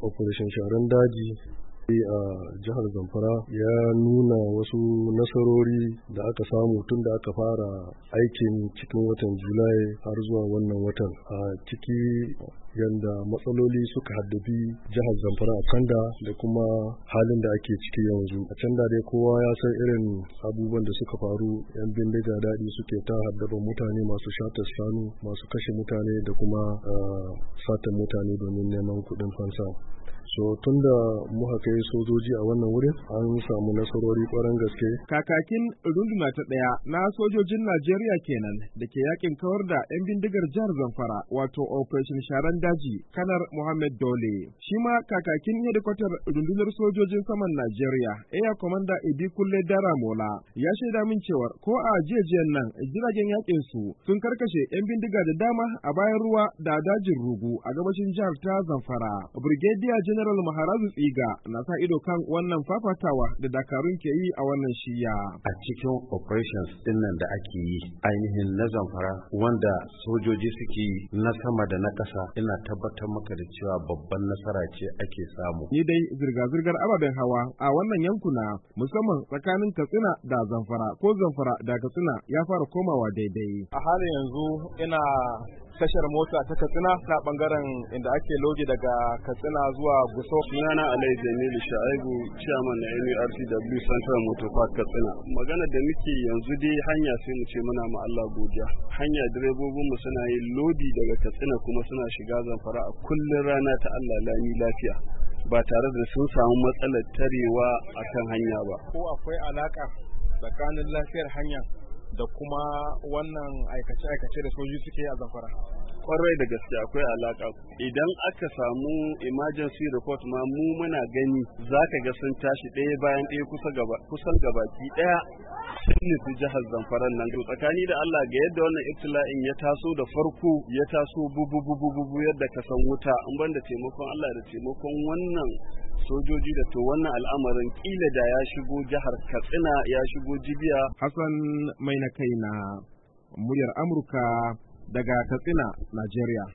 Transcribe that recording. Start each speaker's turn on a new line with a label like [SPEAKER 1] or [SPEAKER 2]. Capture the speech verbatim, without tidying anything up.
[SPEAKER 1] operation sharan daji a jihar Zamfara ya nuna wasu nasarori da aka samu tun da aka fara aikin cikin watan Julai har zuwa wannan watan. A ciki yadda matsaloli suka haddabi jihar Zamfara a Kanda da kuma halin da ake ciki yanzu. A can da dai kowa ya san irin abubuwan da suka faru, yan bindiga daɗi suke ta haddaba mutane, masu shata shanu, masu kashe mutane da kuma satan mutane domin neman kuɗin fansa. So tun da muka kai sojoji a wannan wurin an samu nasarori ƙwarar gaske.
[SPEAKER 2] Kakakin runduna ta ɗaya na sojojin Najeriya kenan da ke yakin kawar da 'yan bindigar jihar Zamfara wato Operation Sharan Daji, Kanar Muhammad Dole. Shi ma kakakin hedikwatar rundunar sojojin saman Najeriya, Air Commander Idi Kulle Daramola, ya shaida min cewar ko a jiyajiyan nan jiragen yakin su sun karkashe 'yan bindiga da dama a bayan ruwa da dajin Rugu a gabashin jihar ta Zamfara. Brigadier General Maharazu Tsiga na sa ido kan wannan fafatawa da dakarun ke yi a wannan shiya.
[SPEAKER 3] A cikin operations din nan da ake yi ainihin na Zamfara wanda sojoji suke yi na sama da na ƙasa, ina tabbatar maka da cewa babban nasara ce ake samu.
[SPEAKER 2] Ni dai zirga-zirgar ababen hawa a wannan yankuna musamman tsakanin Katsina da Zamfara ko Zamfara da Katsina ya fara komawa daidai.
[SPEAKER 4] A halin yanzu ina tashar mota ta Katsina ta bangaren inda ake lodi daga Katsina zuwa Gusau.
[SPEAKER 5] Sunana Alai Jamilu Shaibu, chairman na N U R T W Central Motor Park Katsina. Magana da muke yanzu dai hanya sai mu ce muna ma Allah godiya. Hanya direbobin mu suna yin lodi daga Katsina kuma suna shiga Zamfara a kullun rana ta Allah lami lafiya, ba tare da sun samu matsalar tarewa akan hanya ba.
[SPEAKER 4] Ko akwai alaka tsakanin lafiyar hanya da kuma wannan aikace-aikace da sojoji suke a Zamfara?
[SPEAKER 5] Kwarai da gaske akwai alaka. Idan aka samu emergency report ma mu muna gani zaka ga sun tashi ɗaya bayan ɗaya kusa gaba kusan gabaki ɗaya sun nufi jihar Zamfara nan. To tsakani da Allah ga yadda wannan ibtila'in ya taso da farko ya taso bubu bubu bubu yadda ka san wuta, in banda taimakon Allah da taimakon wannan sojoji da to wannan al'amarin kila da ya shigo jihar Katsina ya shigo Jibiya.
[SPEAKER 2] Hassan mai na kaina, muryar Amurka daga Katsina, Najeriya.